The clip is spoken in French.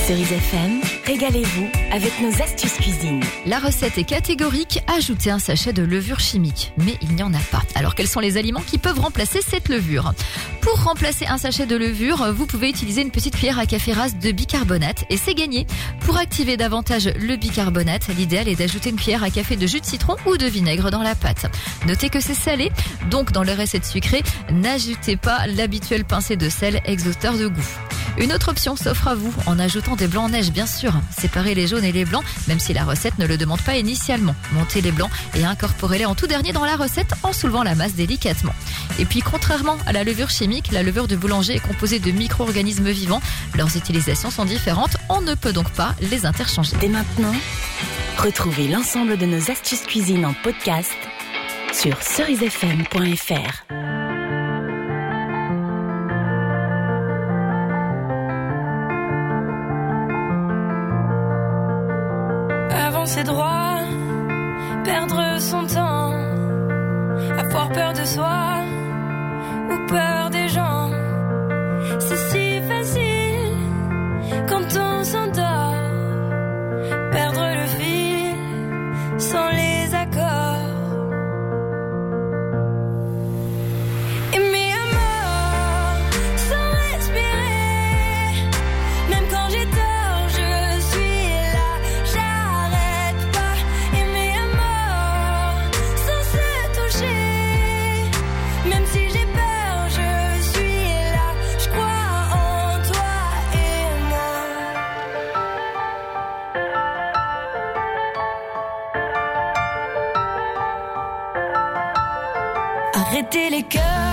Cerise FM, régalez-vous avec nos astuces cuisine. La recette est catégorique, ajoutez un sachet de levure chimique. Mais il n'y en a pas. Alors quels sont les aliments qui peuvent remplacer cette levure ? Pour remplacer un sachet de levure, vous pouvez utiliser une petite cuillère à café rase de bicarbonate et c'est gagné. Pour activer davantage le bicarbonate, l'idéal est d'ajouter une cuillère à café de jus de citron ou de vinaigre dans la pâte. Notez que c'est salé, donc dans les recettes sucrées, n'ajoutez pas l'habituelle pincée de sel exhausteur de goût. Une autre option s'offre à vous en ajoutant des blancs en neige, bien sûr. Séparez les jaunes et les blancs, même si la recette ne le demande pas initialement. Montez les blancs et incorporez-les en tout dernier dans la recette en soulevant la masse délicatement. Et puis, contrairement à la levure chimique, la levure de boulanger est composée de micro-organismes vivants. Leurs utilisations sont différentes, on ne peut donc pas les interchanger. Dès maintenant, retrouvez l'ensemble de nos astuces cuisine en podcast sur cerisefm.fr. Avancer droit, perdre son temps, avoir peur de soi ou peur des gens. C'est si facile quand on s'endort, perdre le fil sans les accords. Aimer à mort sans respirer, même quand j'ai tort, je suis là, j'arrête pas. Aimer à mort sans se toucher, même si j'ai peur, je suis là, je crois en toi et moi. Arrêtez les cœurs